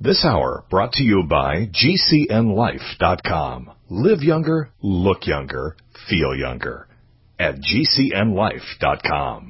This hour brought to you by GCNLife.com. Live younger, look younger, feel younger. At GCNLife.com.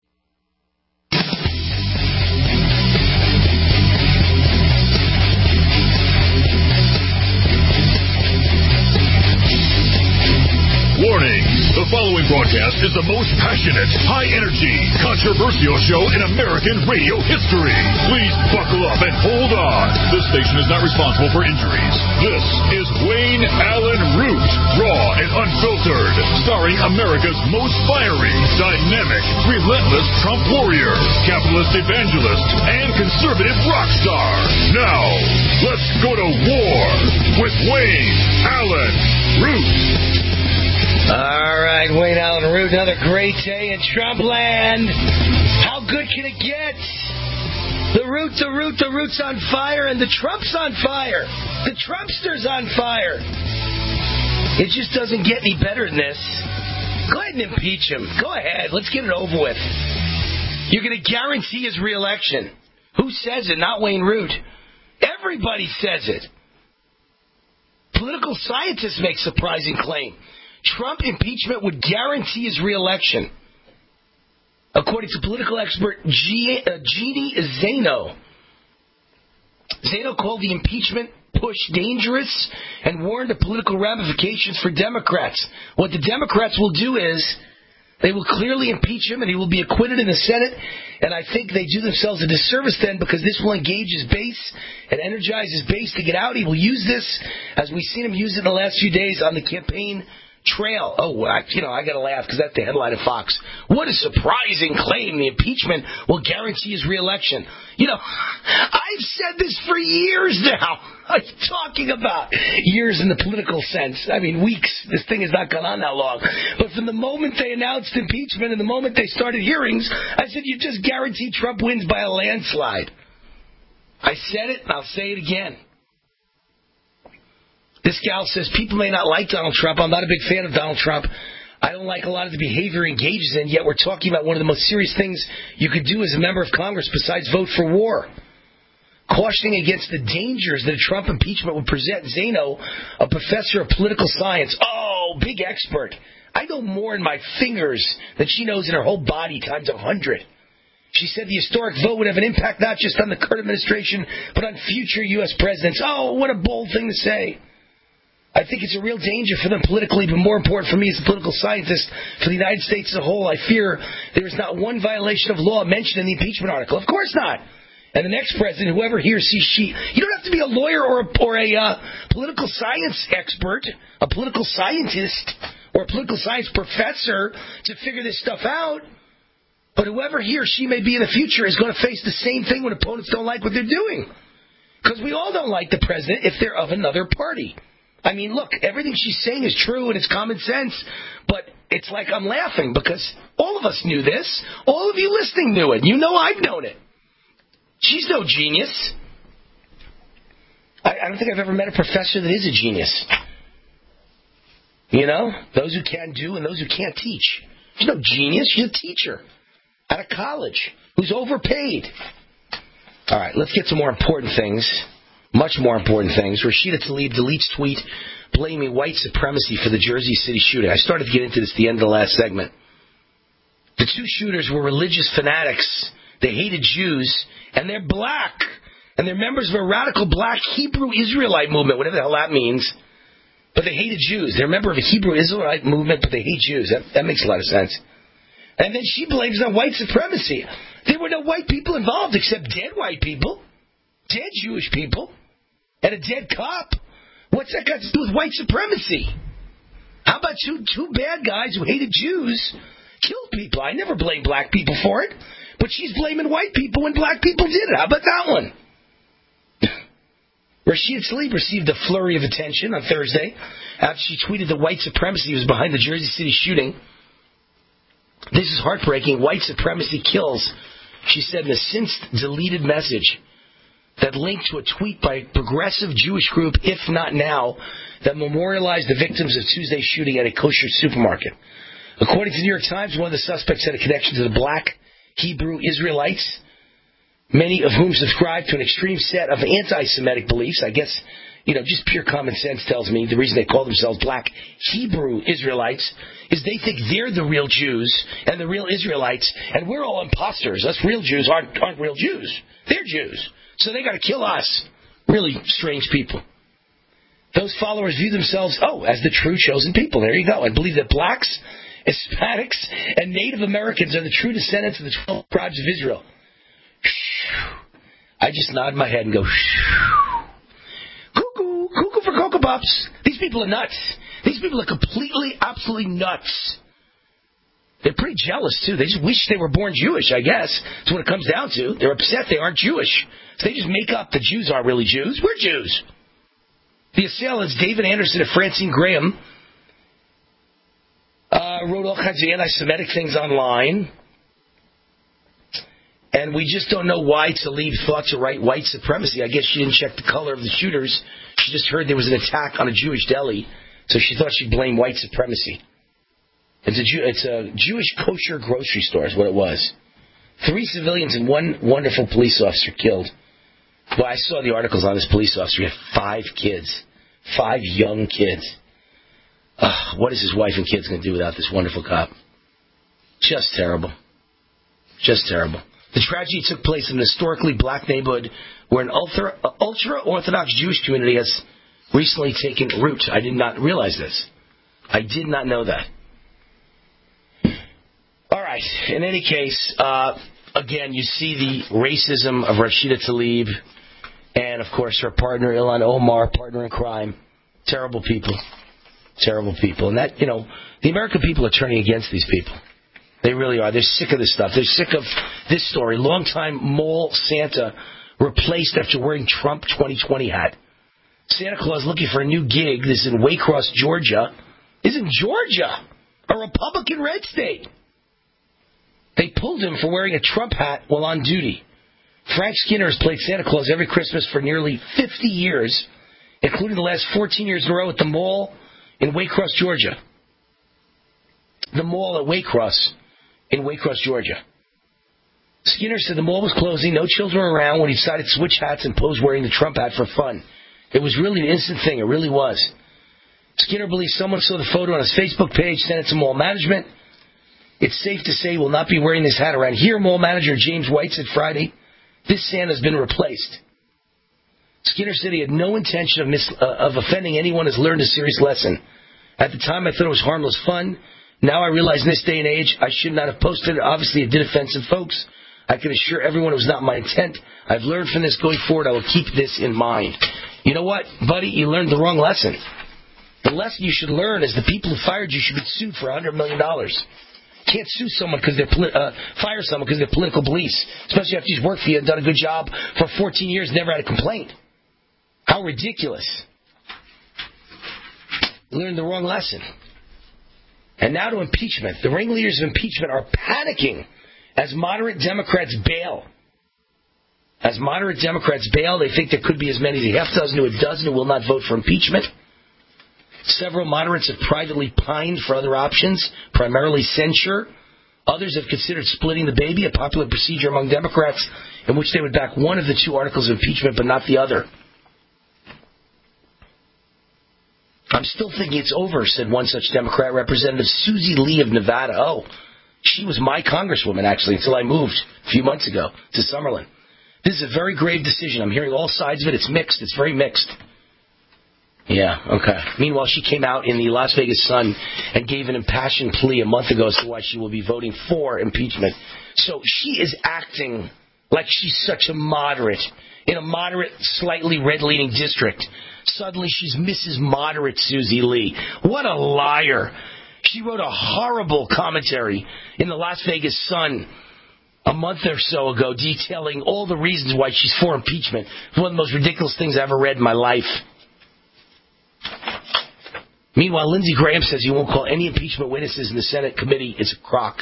Warning! The following broadcast is the most passionate, high-energy, controversial show in American radio history. Please buckle up and hold on. This station is not responsible for injuries. This is Wayne Allen Root, raw and unfiltered, starring America's most fiery, dynamic, relentless Trump warrior, capitalist evangelist, and conservative rock star. Now, let's go to war with Wayne Allen Root. All right, Wayne Allen Root, another great day in Trump land. How good can it get? The Root's on fire, and the Trump's on fire. The Trumpster's on fire. It just doesn't get any better than this. Go ahead and impeach him. Go ahead. Let's get it over with. You're going to guarantee his reelection. Who says it? Not Wayne Root. Everybody says it. Political scientists make surprising claim. Trump impeachment would guarantee his reelection, according to political expert Jeannie Zaino. Zaino called the impeachment push dangerous and warned of political ramifications for Democrats. What the Democrats will do is they will clearly impeach him and he will be acquitted in the Senate. And I think they do themselves a disservice then, because this will engage his base and energize his base to get out. He will use this, as we've seen him use it in the last few days on the campaign trail. I got to laugh because that's the headline of Fox. What a surprising claim. The impeachment will guarantee his reelection. I've said this for years now. I'm talking about years in the political sense. I mean, weeks. This thing has not gone on that long. But from the moment they announced impeachment and the moment they started hearings, I said, you just guarantee Trump wins by a landslide. I said it, and I'll say it again. This gal says, people may not like Donald Trump. I'm not a big fan of Donald Trump. I don't like a lot of the behavior he engages in, yet we're talking about one of the most serious things you could do as a member of Congress besides vote for war. Cautioning against the dangers that a Trump impeachment would present, Zaino, a professor of political science, big expert. I know more in my fingers than she knows in her whole body times 100. She said the historic vote would have an impact not just on the current administration, but on future U.S. presidents. What a bold thing to say. I think it's a real danger for them politically, but more important for me as a political scientist, for the United States as a whole. I fear there is not one violation of law mentioned in the impeachment article. Of course not. And the next president, whoever he or she, you don't have to be a lawyer or a political science expert, a political scientist, or a political science professor to figure this stuff out. But whoever he or she may be in the future is going to face the same thing when opponents don't like what they're doing. Because we all don't like the president if they're of another party. I mean, look, everything she's saying is true and it's common sense, but it's like I'm laughing because all of us knew this. All of you listening knew it. You know I've known it. She's no genius. I don't think I've ever met a professor that is a genius. Those who can do and those who can't teach. She's no genius. She's a teacher out of college who's overpaid. All right, let's get to more important things. Much more important things. Rashida Tlaib deletes tweet blaming white supremacy for the Jersey City shooting. I started to get into this at the end of the last segment. The two shooters were religious fanatics. They hated Jews, and they're black. And they're members of a radical black Hebrew Israelite movement, whatever the hell that means. But they hated Jews. They're a member of a Hebrew Israelite movement, but they hate Jews. That makes a lot of sense. And then she blames on white supremacy. There were no white people involved except dead white people. Dead Jewish people. And a dead cop. What's that got to do with white supremacy? How about two bad guys who hated Jews killed people? I never blame black people for it. But she's blaming white people when black people did it. How about that one? Rashida Tlaib received a flurry of attention on Thursday after she tweeted that white supremacy was behind the Jersey City shooting. This is heartbreaking. White supremacy kills, she said in a since deleted message that linked to a tweet by a progressive Jewish group, If Not Now, that memorialized the victims of Tuesday's shooting at a kosher supermarket. According to the New York Times, one of the suspects had a connection to the black Hebrew Israelites. many of whom subscribe to an extreme set of anti-Semitic beliefs. I guess, just pure common sense tells me the reason they call themselves black Hebrew Israelites is they think they're the real Jews and the real Israelites, and we're all imposters. Us real Jews aren't real Jews. They're Jews. So they got to kill us. Really strange people. Those followers view themselves, as the true chosen people. There you go. And believe that blacks, Hispanics, and Native Americans are the true descendants of the 12 tribes of Israel. I just nod my head and go, cuckoo, cuckoo for Cocoa Puffs. These people are nuts. These people are completely, absolutely nuts. They're pretty jealous, too. They just wish they were born Jewish, I guess. That's what it comes down to. They're upset they aren't Jewish. So they just make up the Jews aren't really Jews. We're Jews. The assailants, David Anderson and Francine Graham, wrote all kinds of anti-Semitic things online. And we just don't know why Tlaib thought to write white supremacy. I guess she didn't check the color of the shooters. She just heard there was an attack on a Jewish deli, so she thought she'd blame white supremacy. It's a Jewish kosher grocery store is what it was. 3 civilians and 1 wonderful police officer killed. Well, I saw the articles on this police officer. He had 5 kids. 5 young kids. What is his wife and kids going to do without this wonderful cop? Just terrible. Just terrible. The tragedy took place in an historically black neighborhood where an ultra-Orthodox Jewish community has recently taken root. I did not realize this. I did not know that. All right. In any case, again, you see the racism of Rashida Tlaib and, of course, her partner, Ilhan Omar, partner in crime. Terrible people. Terrible people. And that, the American people are turning against these people. They really are. They're sick of this stuff. They're sick of this story. Longtime mole Santa replaced after wearing Trump 2020 hat. Santa Claus looking for a new gig. This is in Waycross, Georgia. This is in Georgia, a Republican red state. They pulled him for wearing a Trump hat while on duty. Frank Skinner has played Santa Claus every Christmas for nearly 50 years, including the last 14 years in a row at the mall in Waycross, Georgia. The mall at Waycross in Waycross, Georgia. Skinner said the mall was closing, no children were around when he decided to switch hats and pose wearing the Trump hat for fun. It was really an instant thing. It really was. Skinner believes someone saw the photo on his Facebook page, sent it to mall management. It's safe to say he will not be wearing this hat around here, mall manager James White said Friday. This Santa has been replaced. Skinner said he had no intention of offending anyone, has learned a serious lesson. At the time, I thought it was harmless fun. Now I realize in this day and age, I should not have posted it. Obviously, it did offend some folks. I can assure everyone it was not my intent. I've learned from this going forward. I will keep this in mind. You know what, buddy? You learned the wrong lesson. The lesson you should learn is the people who fired you should be sued for $100 million. Can't sue someone because they're fire someone because they're political beliefs, especially after he's worked for you and done a good job for 14 years, never had a complaint. How ridiculous! Learned the wrong lesson. And now to impeachment. The ringleaders of impeachment are panicking as moderate Democrats bail. As moderate Democrats bail, they think there could be as many as a half dozen to a dozen who will not vote for impeachment. Several moderates have privately pined for other options, primarily censure. Others have considered splitting the baby, a popular procedure among Democrats in which they would back one of the 2 articles of impeachment but not the other. I'm still thinking it's over, said one such Democrat, Representative Susie Lee of Nevada. Oh, she was my congresswoman, actually, until I moved a few months ago to Summerlin. This is a very grave decision. I'm hearing all sides of it. It's mixed. It's very mixed. Yeah, okay. Meanwhile, she came out in the Las Vegas Sun and gave an impassioned plea a month ago as to why she will be voting for impeachment. So she is acting like she's such a moderate, in a moderate, slightly red-leaning district. Suddenly she's Mrs. Moderate Susie Lee. What a liar. She wrote a horrible commentary in the Las Vegas Sun a month or so ago detailing all the reasons why she's for impeachment. It's one of the most ridiculous things I ever read in my life. Meanwhile, Lindsey Graham says he won't call any impeachment witnesses in the Senate committee. It's a crock.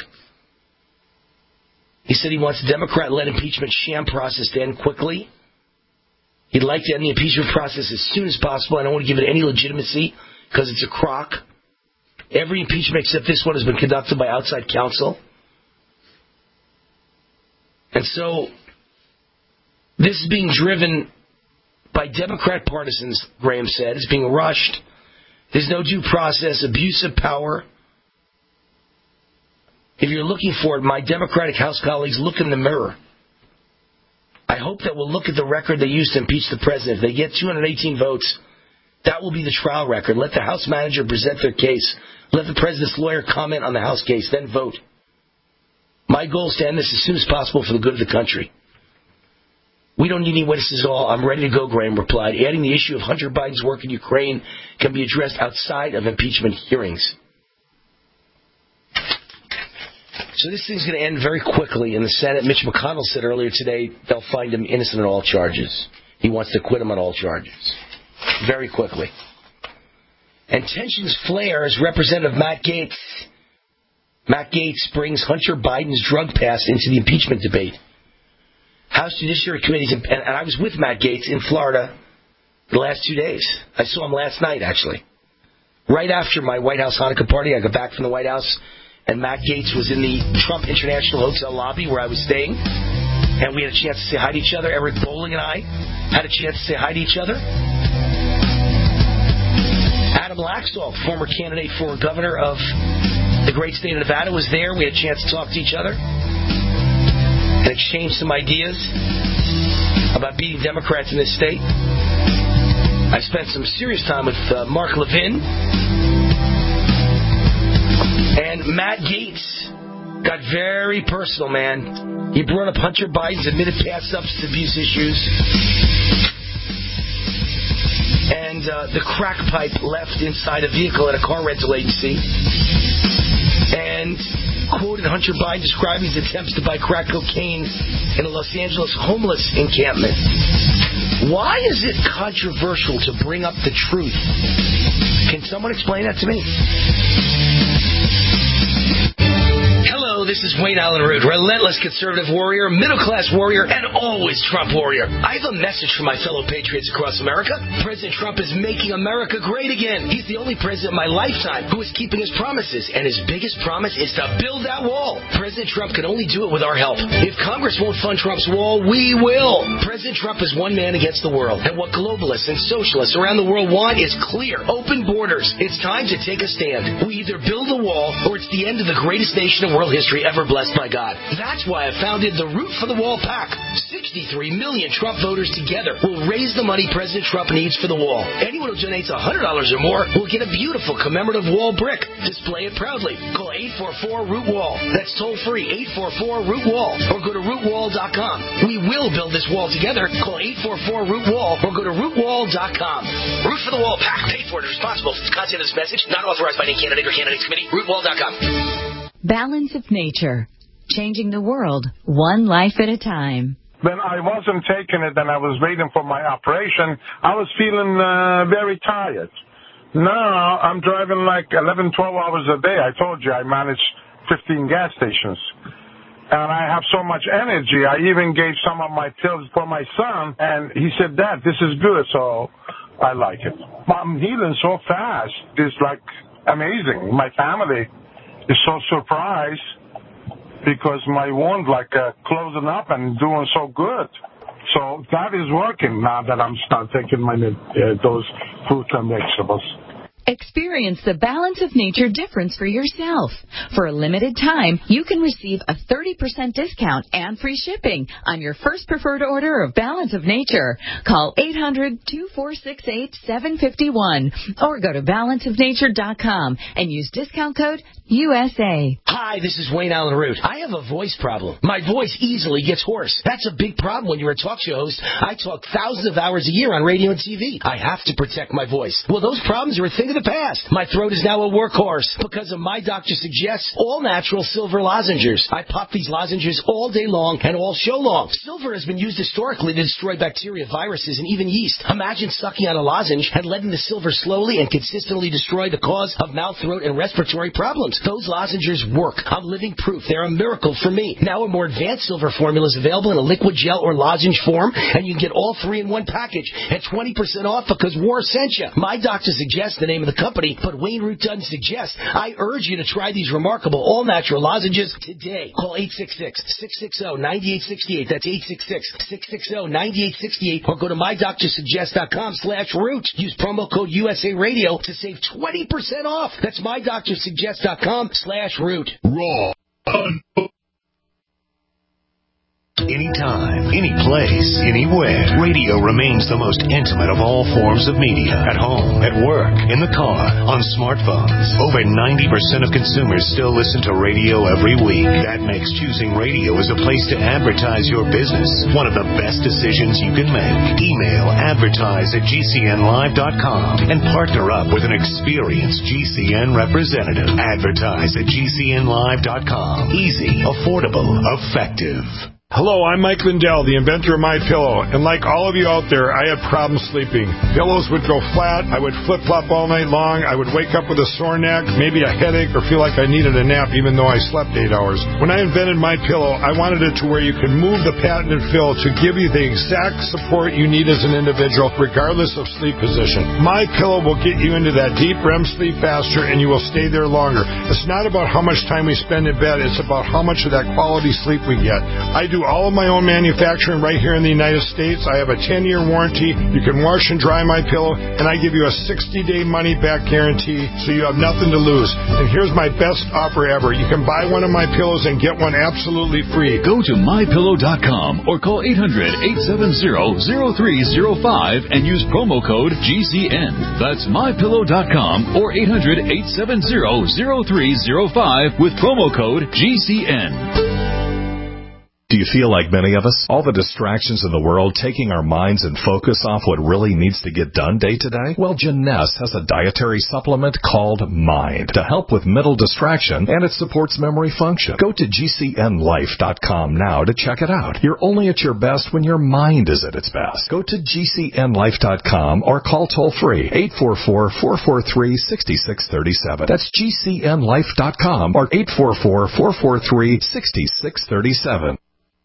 He said he wants the Democrat-led impeachment sham process to end quickly. He'd like to end the impeachment process as soon as possible. I don't want to give it any legitimacy because it's a crock. Every impeachment except this one has been conducted by outside counsel. And so This is being driven by Democrat partisans, Graham said. It's being rushed. There's no due process, abuse of power. If you're looking for it, my Democratic House colleagues, look in the mirror. I hope that we'll look at the record they used to impeach the president. If they get 218 votes, that will be the trial record. Let the House manager present their case. Let the president's lawyer comment on the House case, then vote. My goal is to end this as soon as possible for the good of the country. We don't need any witnesses at all. I'm ready to go, Graham replied. Adding the issue of Hunter Biden's work in Ukraine can be addressed outside of impeachment hearings. So this thing's going to end very quickly in the Senate. Mitch McConnell said earlier today they'll find him innocent on all charges. He wants to acquit him on all charges. Very quickly. And tensions flare as Representative Matt Gaetz brings Hunter Biden's drug pass into the impeachment debate. House Judiciary Committees, and I was with Matt Gaetz in Florida the last 2 days. I saw him last night, actually. Right after my White House Hanukkah party, I got back from the White House, and Matt Gaetz was in the Trump International Hotel lobby where I was staying, and we had a chance to say hi to each other. Eric Bolling and I had a chance to say hi to each other. Adam Laxalt, former candidate for governor of the great state of Nevada, was there. We had a chance to talk to each other and exchange some ideas about beating Democrats in this state. I spent some serious time with Mark Levin. And Matt Gaetz got very personal, man. He brought up Hunter Biden's admitted past substance abuse issues and the crack pipe left inside a vehicle at a car rental agency, and quoted Hunter Biden describing his attempts to buy crack cocaine in a Los Angeles homeless encampment. Why is it controversial to bring up the truth? Can someone explain that to me? Hello, this is Wayne Allen Root, relentless conservative warrior, middle-class warrior, and always Trump warrior. I have a message for my fellow patriots across America. President Trump is making America great again. He's the only president in my lifetime who is keeping his promises, and his biggest promise is to build that wall. President Trump can only do it with our help. If Congress won't fund Trump's wall, we will. President Trump is one man against the world, and what globalists and socialists around the world want is clear, open borders. It's time to take a stand. We either build a wall, or it's the end of the greatest nation in world history ever blessed by God. That's why I founded the Root for the Wall PAC. 63 million Trump voters together will raise the money President Trump needs for the wall. Anyone who donates $100 or more will get a beautiful commemorative wall brick. Display it proudly. Call 844-ROOT-WALL. That's toll free, 844-ROOT-WALL. Or go to rootwall.com. We will build this wall together. Call 844-ROOT-WALL or go to rootwall.com. Root for the Wall PAC. Paid for and responsible for the content of this message. Not authorized by any candidate or candidates committee. Rootwall.com. Balance of Nature. Changing the world, one life at a time. When I wasn't taking it and I was waiting for my operation, I was feeling very tired. Now I'm driving like 11, 12 hours a day. I told you I manage 15 gas stations. And I have so much energy. I even gave some of my pills for my son, and he said, Dad, this is good, so I like it. I'm healing so fast. It's like amazing. My family is so surprised because my wound closing up and doing so good. So that is working now that I'm start taking my those fruits and vegetables. Experience the Balance of Nature difference for yourself. For a limited time, you can receive a 30% discount and free shipping on your first preferred order of Balance of Nature. Call 800-2468-751 or go to balanceofnature.com and use discount code USA. Hi, this is Wayne Allen Root. I have a voice problem. My voice easily gets hoarse. That's a big problem when you're a talk show host. I talk thousands of hours a year on radio and TV. I have to protect my voice. Well, those problems are a thing of the past. My throat is now a workhorse because of My Doctor Suggests all-natural silver lozenges. I pop these lozenges all day long and all show long. Silver has been used historically to destroy bacteria, viruses, and even yeast. Imagine sucking on a lozenge and letting the silver slowly and consistently destroy the cause of mouth, throat, and respiratory problems. Those lozenges work. I'm living proof. They're a miracle for me. Now a more advanced silver formula is available in a liquid gel or lozenge form, and you can get all three in one package at 20% off because War sent you. My Doctor Suggests, the name of the company, but Wayne Root doesn't suggest. I urge you to try these remarkable all-natural lozenges today. Call 866-660-9868. That's 866-660-9868. Or go to mydoctorsuggest.com/root. Use promo code USA Radio to save 20% off. That's mydoctorsuggest.com/root. Raw. Anytime, any place, anywhere. Radio remains the most intimate of all forms of media. At home, at work, in the car, on smartphones. Over 90% of consumers still listen to radio every week. That makes choosing radio as a place to advertise your business one of the best decisions you can make. Email advertise@gcnlive.com and partner up with an experienced GCN representative. Advertise@gcnlive.com. Easy, affordable, effective. Hello, I'm Mike Lindell, the inventor of MyPillow, and like all of you out there, I had problems sleeping. Pillows would go flat, I would flip-flop all night long, I would wake up with a sore neck, maybe a headache, or feel like I needed a nap even though I slept 8 hours. When I invented MyPillow, I wanted it to where you can move the patented fill to give you the exact support you need as an individual, regardless of sleep position. MyPillow will get you into that deep REM sleep faster, and you will stay there longer. It's not about how much time we spend in bed, it's about how much of that quality sleep we get. I do all of my own manufacturing right here in the United States. I have a 10-year warranty. You can wash and dry my pillow, and I give you a 60-day money-back guarantee, so you have nothing to lose. And here's my best offer ever. You can buy one of my pillows and get one absolutely free. Go to mypillow.com or call 800-870-0305 and use promo code GCN. That's mypillow.com or 800-870-0305 with promo code GCN. Do you feel like many of us? All the distractions in the world taking our minds and focus off what really needs to get done day to day? Well, Jeunesse has a dietary supplement called Mind to help with mental distraction, and it supports memory function. Go to GCNLife.com now to check it out. You're only at your best when your mind is at its best. Go to GCNLife.com or call toll-free 844-443-6637. That's GCNLife.com or 844-443-6637.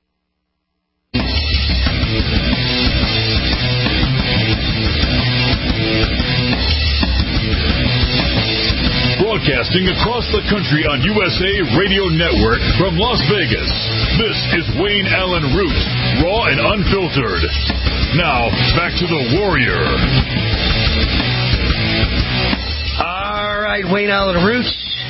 Broadcasting across the country on USA Radio Network from Las Vegas. This is Wayne Allen Root, raw and unfiltered. Now, back to the Warrior. All right, Wayne Allen Root,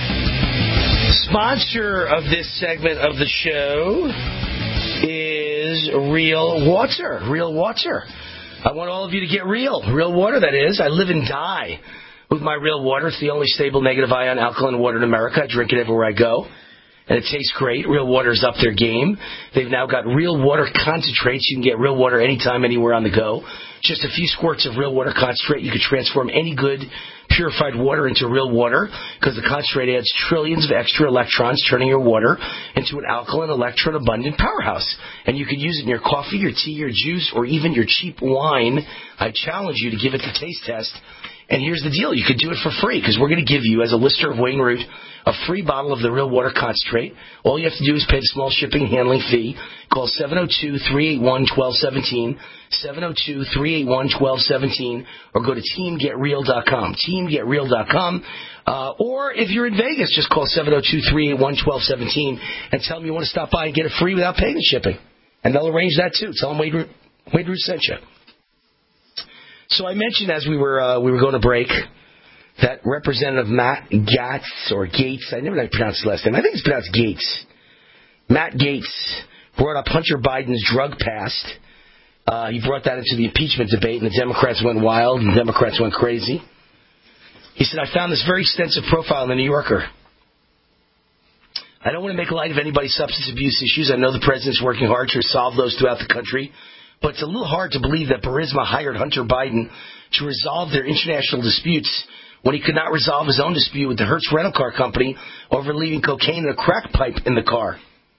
sponsor of this segment of the show is Real Water. Real Water. I want all of you to get real. Real water, that is. I live and die with my Real Water. It's the only stable negative ion alkaline water in America. I drink it everywhere I go, and it tastes great. Real Water's up their game. They've now got Real Water concentrates. You can get Real Water anytime, anywhere on the go. Just a few squirts of Real Water concentrate. You can transform any good purified water into Real Water because the concentrate adds trillions of extra electrons, turning your water into an alkaline, electron-abundant powerhouse. And you can use it in your coffee, your tea, your juice, or even your cheap wine. I challenge you to give it the taste test. And here's the deal. You could do it for free because we're going to give you, as a listener of Wayne Root, a free bottle of the Real Water concentrate. All you have to do is pay the small shipping and handling fee. Call 702-381-1217, 702-381-1217, or go to teamgetreal.com, teamgetreal.com. Or if you're in Vegas, just call 702-381-1217 and tell them you want to stop by and get it free without paying the shipping. And they'll arrange that, too. Tell them Wayne Root sent you. So I mentioned as we were going to break that Representative Matt Gaetz, or Gates, I never know how to pronounce his last name. I think it's pronounced Gates. Matt Gaetz brought up Hunter Biden's drug past. He brought that into the impeachment debate, and the Democrats went wild, and the Democrats went crazy. He said, I found this very extensive profile in the New Yorker. I don't want to make light of anybody's substance abuse issues. I know the president's working hard to resolve those throughout the country. But it's a little hard to believe that Burisma hired Hunter Biden to resolve their international disputes when he could not resolve his own dispute with the Hertz rental car company over leaving cocaine in a crack pipe in the car.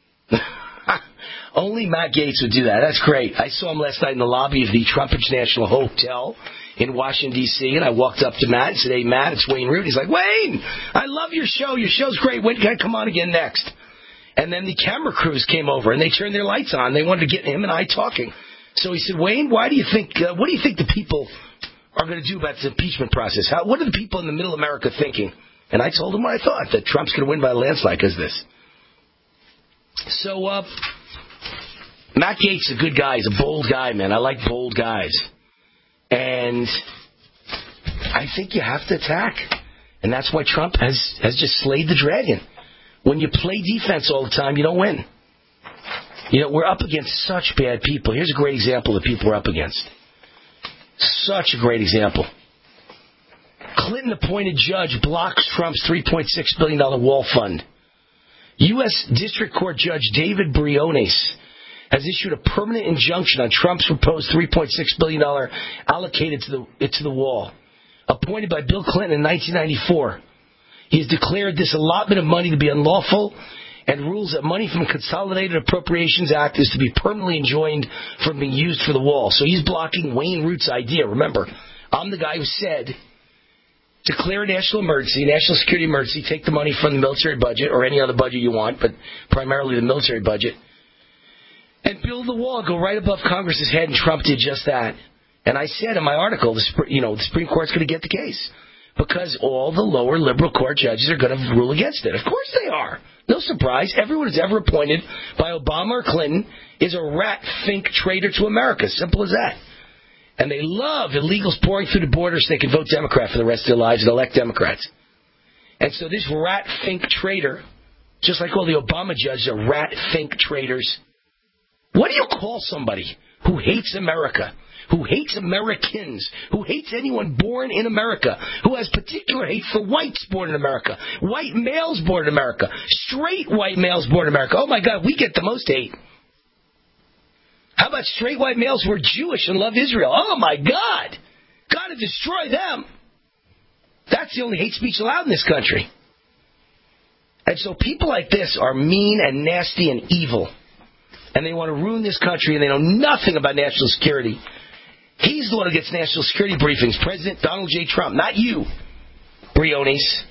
Only Matt Gaetz would do that. That's great. I saw him last night in the lobby of the Trump International Hotel in Washington, D.C., and I walked up to Matt and said, hey, Matt, it's Wayne Root. He's like, Wayne, I love your show. Your show's great. When can I come on again next? And then the camera crews came over, and they turned their lights on. They wanted to get him and I talking. So he said, Wayne, what do you think the people are going to do about this impeachment process. What are the people in the middle America thinking? And I told them what I thought, that Trump's going to win by a landslide because of this. So, Matt Gaetz is a good guy. He's a bold guy, man. I like bold guys. And I think you have to attack. And that's why Trump has just slayed the dragon. When you play defense all the time, you don't win. We're up against such bad people. Here's a great example of the people we're up against. Such a great example. Clinton-appointed judge blocks Trump's $3.6 billion wall fund. U.S. District Court Judge David Briones has issued a permanent injunction on Trump's proposed $3.6 billion allocated to the wall. Appointed by Bill Clinton in 1994, he has declared this allotment of money to be unlawful and rules that money from the Consolidated Appropriations Act is to be permanently enjoined from being used for the wall. So he's blocking Wayne Root's idea. Remember, I'm the guy who said, declare a national emergency, national security emergency, take the money from the military budget or any other budget you want, but primarily the military budget, and build the wall, go right above Congress's head, and Trump did just that. And I said in my article, the Supreme Court's going to get the case because all the lower liberal court judges are going to rule against it. Of course they are. No surprise. Everyone who's ever appointed by Obama or Clinton is a rat-fink traitor to America. Simple as that. And they love illegals pouring through the border so they can vote Democrat for the rest of their lives and elect Democrats. And so this rat-fink traitor, just like all the Obama judges are rat-fink traitors, what do you call somebody who hates America, who hates Americans, who hates anyone born in America, who has particular hate for whites born in America, white males born in America, straight white males born in America? Oh, my God, we get the most hate. How about straight white males who are Jewish and love Israel? Oh, my God. Got to destroy them. That's the only hate speech allowed in this country. And so people like this are mean and nasty and evil. And they want to ruin this country, and they know nothing about national security. He's the one who gets national security briefings, President Donald J. Trump, not you, Briones.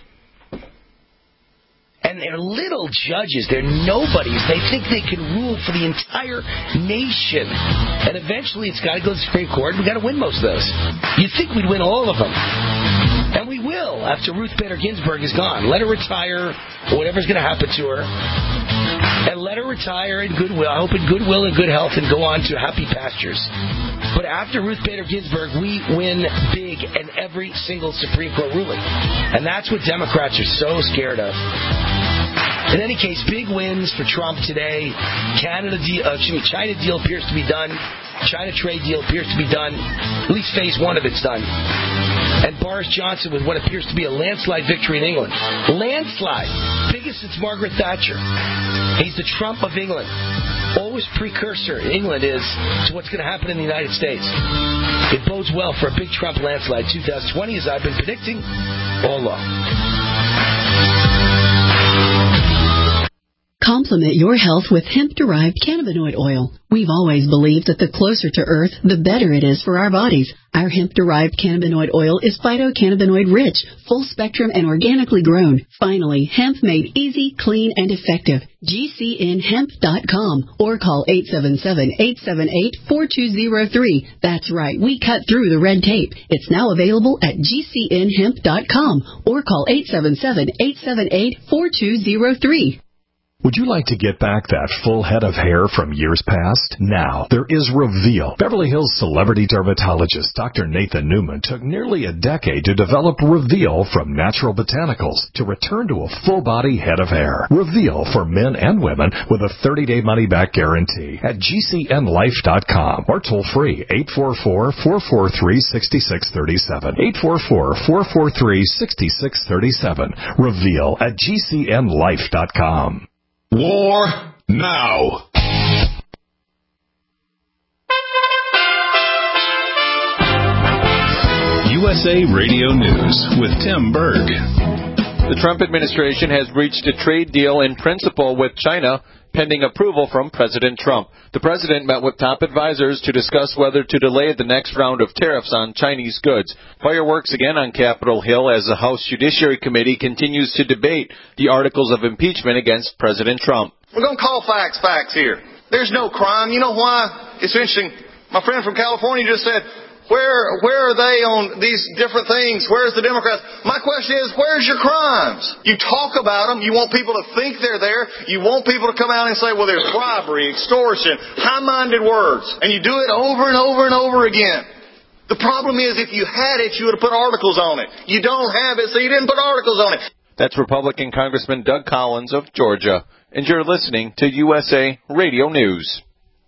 And they're little judges. They're nobodies. They think they can rule for the entire nation. And eventually it's got to go to the Supreme Court. We've got to win most of those. You'd think we'd win all of them. And we will after Ruth Bader Ginsburg is gone. Let her retire, or whatever's going to happen to her. And let her retire in goodwill. I hope in goodwill and good health, and go on to happy pastures. But after Ruth Bader Ginsburg, we win big in every single Supreme Court ruling. And that's what Democrats are so scared of. In any case, big wins for Trump today. China deal appears to be done. China trade deal appears to be done. At least phase one of it's done. And Boris Johnson with what appears to be a landslide victory in England. Landslide. Biggest since Margaret Thatcher. He's the Trump of England. Always precursor in England is to what's going to happen in the United States. It bodes well for a big Trump landslide 2020, as I've been predicting all along. Complement your health with hemp-derived cannabinoid oil. We've always believed that the closer to Earth, the better it is for our bodies. Our hemp-derived cannabinoid oil is phytocannabinoid-rich, full-spectrum, and organically grown. Finally, hemp made easy, clean, and effective. GCNhemp.com or call 877-878-4203. That's right, we cut through the red tape. It's now available at GCNhemp.com or call 877-878-4203. Would you like to get back that full head of hair from years past? Now, there is Reveal. Beverly Hills celebrity dermatologist Dr. Nathan Newman took nearly a decade to develop Reveal from natural botanicals to return to a full-body head of hair. Reveal for men and women with a 30-day money-back guarantee at GCNlife.com or toll-free 844-443-6637. 844-443-6637. Reveal at GCNlife.com. War now. USA Radio News with Tim Berg. The Trump administration has reached a trade deal in principle with China, pending approval from President Trump. The president met with top advisors to discuss whether to delay the next round of tariffs on Chinese goods. Fireworks again on Capitol Hill as the House Judiciary Committee continues to debate the articles of impeachment against President Trump. We're going to call facts here. There's no crime. You know why? It's interesting. My friend from California just said, Where are they on these different things? Where's the Democrats? My question is, where's your crimes? You talk about them. You want people to think they're there. You want people to come out and say, well, there's bribery, extortion, high-minded words. And you do it over and over and over again. The problem is, if you had it, you would have put articles on it. You don't have it, so you didn't put articles on it. That's Republican Congressman Doug Collins of Georgia. And you're listening to USA Radio News.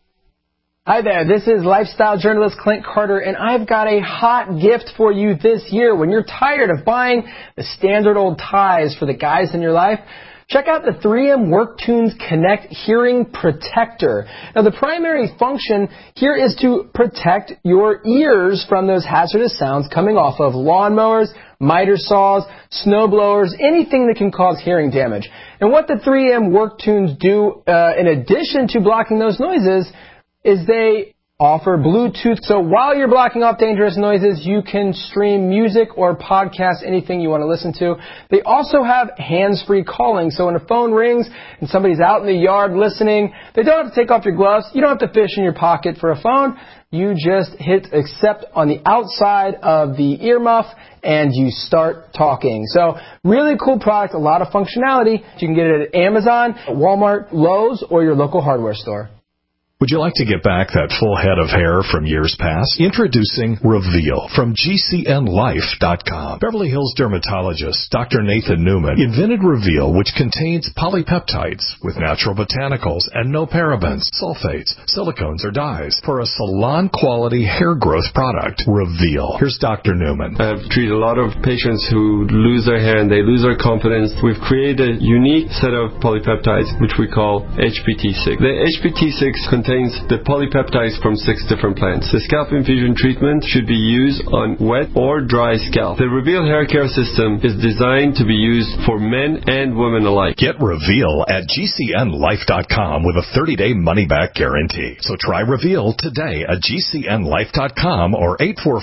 Hi there, this is lifestyle journalist Clint Carter, and I've got a hot gift for you this year. When you're tired of buying the standard old ties for the guys in your life, check out the 3M WorkTunes Connect Hearing Protector. Now, the primary function here is to protect your ears from those hazardous sounds coming off of lawnmowers, miter saws, snow blowers, anything that can cause hearing damage. And what the 3M WorkTunes do, in addition to blocking those noises, is they offer Bluetooth. So while you're blocking off dangerous noises, you can stream music or podcast, anything you want to listen to. They also have hands-free calling. So when a phone rings and somebody's out in the yard listening, they don't have to take off your gloves. You don't have to fish in your pocket for a phone. You just hit accept on the outside of the earmuff and you start talking. So really cool product, a lot of functionality. You can get it at Amazon, Walmart, Lowe's, or your local hardware store. Would you like to get back that full head of hair from years past? Introducing Reveal from GCNLife.com. Beverly Hills dermatologist Dr. Nathan Newman invented Reveal, which contains polypeptides with natural botanicals and no parabens, sulfates, silicones, or dyes for a salon-quality hair growth product. Reveal. Here's Dr. Newman. I've treated a lot of patients who lose their hair and they lose their confidence. We've created a unique set of polypeptides, which we call HPT6. The HPT6 contains the polypeptides from 6 different plants. The scalp infusion treatment should be used on wet or dry scalp. The Reveal hair care system is designed to be used for men and women alike. Get Reveal at GCNLife.com with a 30-day money-back guarantee. So try Reveal today at GCNLife.com or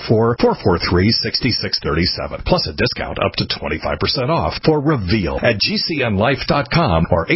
844-443-6637. Plus a discount up to 25% off for Reveal at GCNLife.com or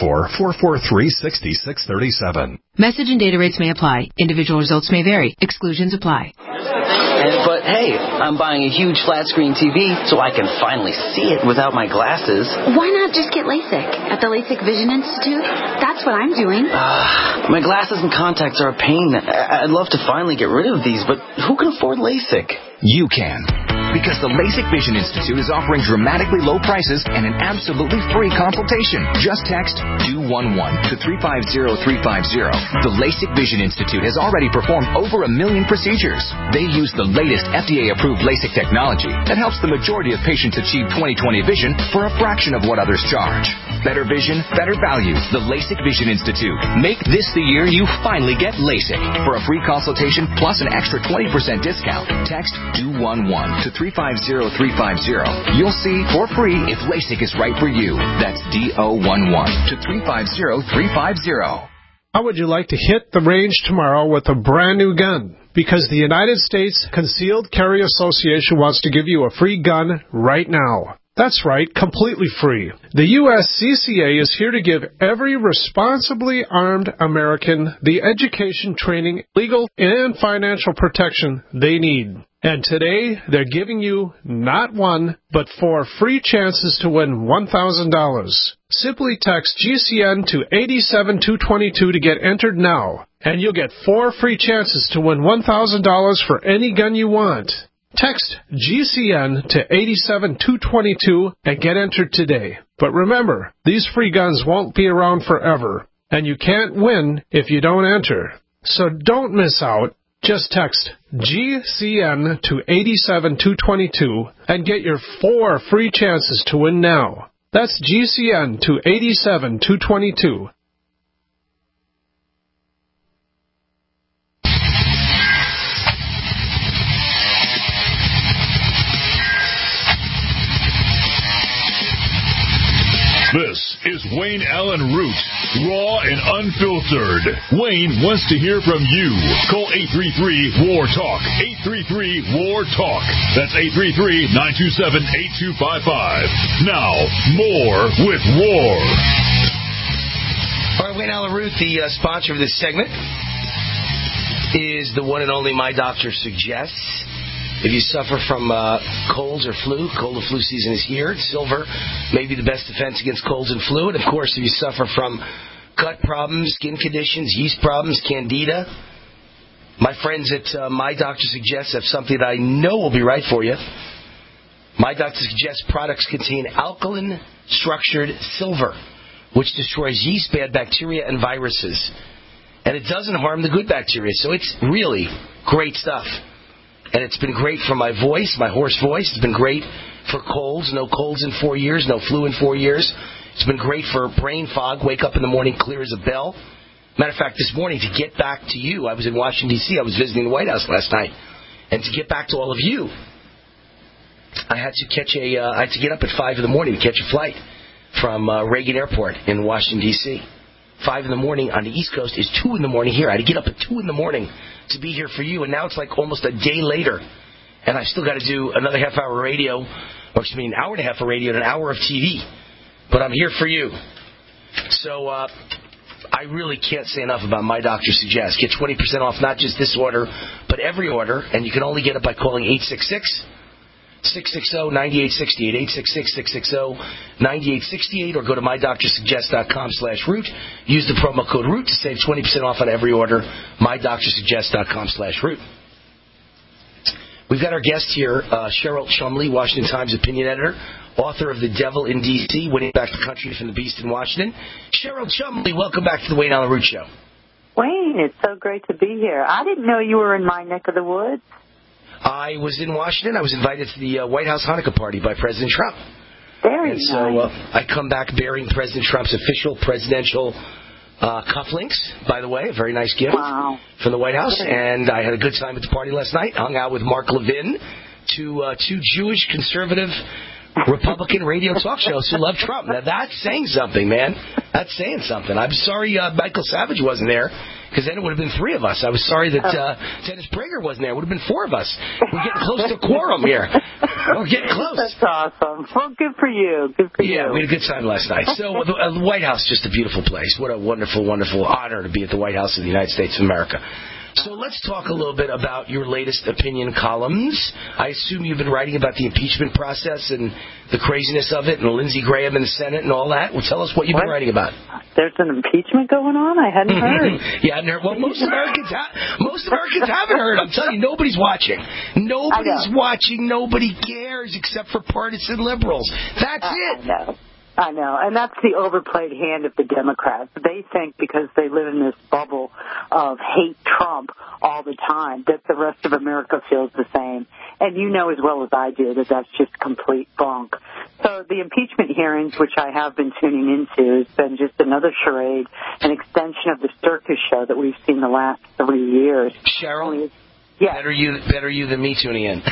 844-443-6637. Message and data rates may apply. Individual results may vary. Exclusions apply. But hey, I'm buying a huge flat screen TV so I can finally see it without my glasses. Why not just get LASIK at the LASIK Vision Institute? That's what I'm doing. My glasses and contacts are a pain. I'd love to finally get rid of these, but who can afford LASIK? You can. Because the LASIK Vision Institute is offering dramatically low prices and an absolutely free consultation. Just text DO11 to 350350. The LASIK Vision Institute has already performed over 1 million procedures. They use the latest FDA-approved LASIK technology that helps the majority of patients achieve 20/20 vision for a fraction of what others charge. Better vision, better value. The LASIK Vision Institute. Make this the year you finally get LASIK. For a free consultation plus an extra 20% discount, text DO11 to 350350. You'll see for free if LASIK is right for you. That's DO11 to 350350. How would you like to hit the range tomorrow with a brand new gun? Because the United States Concealed Carry Association wants to give you a free gun right now. That's right, completely free. The USCCA is here to give every responsibly armed American the education, training, legal, and financial protection they need. And today, they're giving you not 1, but 4 free chances to win $1,000. Simply text GCN to 87222 to get entered now, and you'll get 4 free chances to win $1,000 for any gun you want. Text GCN to 87222 and get entered today. But remember, these free guns won't be around forever, and you can't win if you don't enter. So don't miss out. Just text GCN to 87222 and get your 4 free chances to win now. That's GCN to 87222. This is Wayne Allen Root, raw and unfiltered. Wayne wants to hear from you. Call 833-WAR-TALK. 833-WAR-TALK. That's 833-927-8255. Now, more with War. All right, Wayne Allen Root, the sponsor of this segment, is is the one and only My Doctor Suggests. If you suffer from colds or flu, cold and flu season is here. Silver may be the best defense against colds and flu. And, of course, if you suffer from gut problems, skin conditions, yeast problems, candida, my friends at My Doctor Suggests have something that I know will be right for you. My Doctor Suggests products contain alkaline-structured silver, which destroys yeast, bad bacteria, and viruses. And it doesn't harm the good bacteria, so it's really great stuff. And it's been great for my voice, my hoarse voice. It's been great for colds. No colds in 4 years, no flu in 4 years. It's been great for brain fog. Wake up in the morning clear as a bell. Matter of fact, this morning, to get back to you, I was in Washington, D.C. I was visiting the White House last night. And to get back to all of you, I had to get up at 5 in the morning to catch a flight from Reagan Airport in Washington, D.C. 5 in the morning on the East Coast is 2 in the morning here. I had to get up at 2 in the morning to be here for you, and now it's like almost a day later, and I've still got to do another half-hour radio, or excuse me, an hour and a half of radio and an hour of TV, but I'm here for you. So I really can't say enough about My Doctor Suggests. Get 20% off not just this order, but every order, and you can only get it by calling 866-660-9868, 866-660-9868, or go to mydoctorsuggest.com/root. Use the promo code ROOT to save 20% off on every order, mydoctorsuggest.com/root. We've got our guest here, Cheryl Chumley, Washington Times opinion editor, author of The Devil in D.C., Winning Back the Country from the Beast in Washington. Cheryl Chumley, welcome back to the Wayne Allen Root Show. Wayne, it's so great to be here. I didn't know you were in my neck of the woods. I was in Washington. I was invited to the White House Hanukkah party by President Trump. Very nice. So I come back bearing President Trump's official presidential cufflinks, by the way, a very nice gift from the White House. And I had a good time at the party last night. Hung out with Mark Levin, two Jewish conservative Republican radio talk shows who love Trump. Now, that's saying something, man. That's saying something. I'm sorry Michael Savage wasn't there, because then it would have been 3 of us. I was sorry that Dennis Prager wasn't there. It would have been 4 of us. We're getting close to a quorum here. We're getting close. That's awesome. Well, good for you. Good for you. Yeah, we had a good time last night. So the White House, just a beautiful place. What a wonderful, wonderful honor to be at the White House of the United States of America. So let's talk a little bit about your latest opinion columns. I assume you've been writing about the impeachment process and the craziness of it, and Lindsey Graham in the Senate and all that. Well, tell us what you've been writing about. There's an impeachment going on? I hadn't heard. Yeah, I hadn't heard. Well, most Americans haven't heard. I'm telling you, nobody's watching. Nobody's watching. Nobody cares except for partisan liberals. That's it. I know, and that's the overplayed hand of the Democrats. They think because they live in this bubble of hate Trump all the time that the rest of America feels the same. And you know as well as I do that that's just complete bunk. So the impeachment hearings, which I have been tuning into, has been just another charade, an extension of the circus show that we've seen the last 3 years. Cheryl? Yeah. Better you than me tuning in.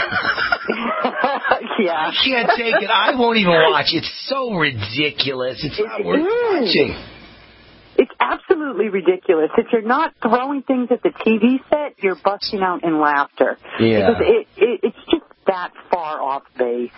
Yeah. I can't take it. I won't even watch. It's so ridiculous. It's not worth watching. It's absolutely ridiculous. If you're not throwing things at the TV set, you're busting out in laughter. Yeah. Because it's just that far off base.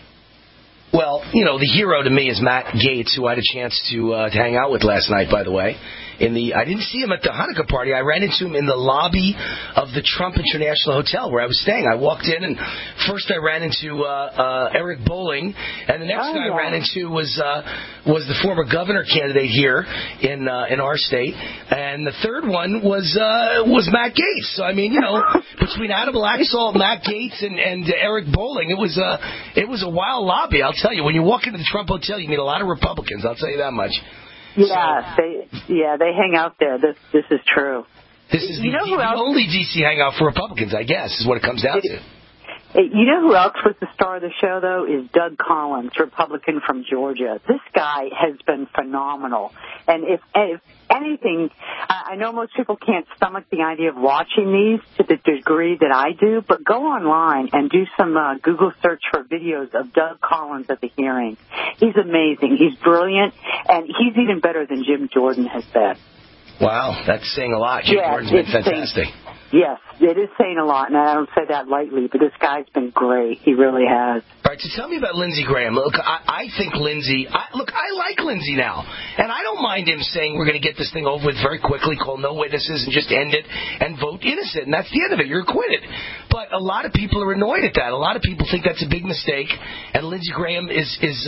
Well, you know, the hero to me is Matt Gaetz, who I had a chance to hang out with last night, by the way. I didn't see him at the Hanukkah party. I ran into him in the lobby of the Trump International Hotel where I was staying. I walked in, and first I ran into Eric Bolling, and the next guy I ran into was the former governor candidate here in our state, and the third one was Matt Gaetz. So I mean, you know, between Adam Laxalt, Matt Gaetz, and Eric Bolling, it was a wild lobby. I'll tell you, when you walk into the Trump Hotel, you meet a lot of Republicans. I'll tell you that much. Yeah, they hang out there. This is true. This is the only D.C. hangout for Republicans, I guess, is what it comes down to. You know who else was the star of the show, though, is Doug Collins, Republican from Georgia. This guy has been phenomenal. And if anything, I know most people can't stomach the idea of watching these to the degree that I do, but go online and do some Google search for videos of Doug Collins at the hearing. He's amazing. He's brilliant, and he's even better than Jim Jordan has been. Wow, that's saying a lot. Jim Jordan's been fantastic. Yes, it is saying a lot, and I don't say that lightly, but this guy's been great. He really has. All right, so tell me about Lindsey Graham. Look, I think Lindsey, I like Lindsey now. And I don't mind him saying we're going to get this thing over with very quickly, call no witnesses, and just end it and vote innocent. And that's the end of it. You're acquitted. But a lot of people are annoyed at that. A lot of people think that's a big mistake. And Lindsey Graham is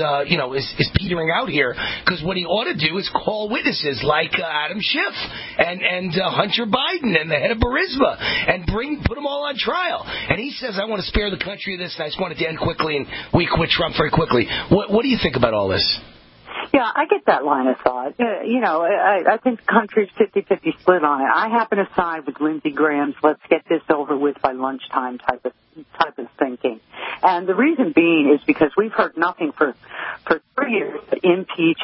petering out here because what he ought to do is call witnesses like Adam Schiff and Hunter Biden and the head of Burisma and put them all on trial. And he says, I want to spare the country of this, and I just want it to end quickly, and we quit Trump very quickly. What do you think about all this? Yeah, I get that line of thought. I think the country's 50-50 split on it. I happen to side with Lindsey Graham's let's get this over with by lunchtime type of thinking. And the reason being is because we've heard nothing for 3 years but impeach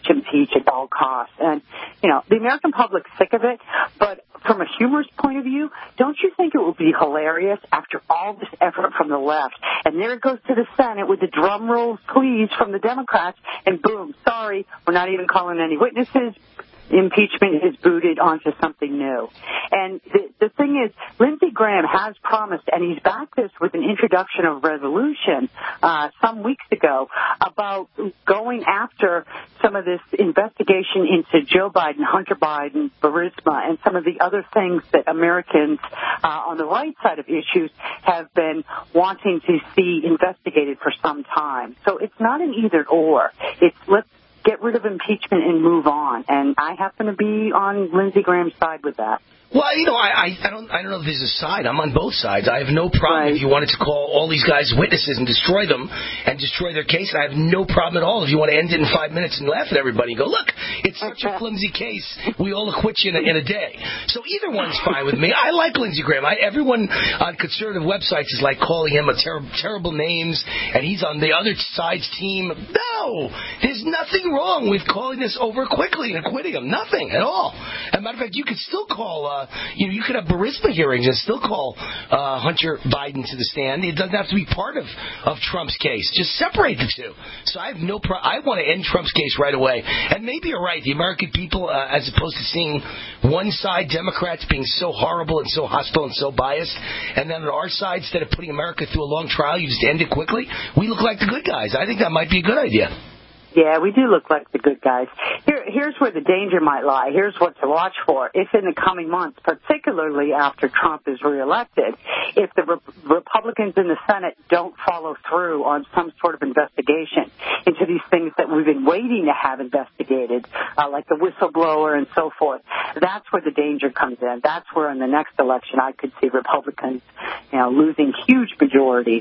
at all costs. And, the American public's sick of it, but from a humorous point of view, don't you think it would be hilarious after all this effort from the left, and there it goes to the Senate with the drum rolls, please, from the Democrats, and boom, sorry, we're not even calling any witnesses. Impeachment is booted onto something new. And the thing is, Lindsey Graham has promised, and he's backed this with an introduction of resolution some weeks ago about going after some of this investigation into Joe Biden, Hunter Biden, Burisma, and some of the other things that Americans on the right side of issues have been wanting to see investigated for some time. So it's not an either or. It's let's get rid of impeachment and move on. And I happen to be on Lindsey Graham's side with that. Well, I don't know if there's a side. I'm on both sides. I have no problem if you wanted to call all these guys witnesses and destroy them and destroy their case. And I have no problem at all if you want to end it in 5 minutes and laugh at everybody and go, look, it's such a flimsy case. We all acquit you in a day. So either one's fine with me. I like Lindsey Graham. Everyone on conservative websites is like calling him terrible names, and he's on the other side's team. No, there's nothing wrong with calling this over quickly and acquitting him. Nothing at all. As a matter of fact, you could still call. You could have Burisma hearings and still call Hunter Biden to the stand. It doesn't have to be part of Trump's case. Just separate the two. So I have no problem. I want to end Trump's case right away. And maybe you're right. The American people, as opposed to seeing one side, Democrats being so horrible and so hostile and so biased, and then on our side, instead of putting America through a long trial, you just end it quickly. We look like the good guys. I think that might be a good idea. Yeah, we do look like the good guys. Here's where the danger might lie. Here's what to watch for. If in the coming months, particularly after Trump is reelected, if the Republicans in the Senate don't follow through on some sort of investigation into these things that we've been waiting to have investigated, like the whistleblower and so forth, that's where the danger comes in. That's where in the next election I could see Republicans, losing huge majorities.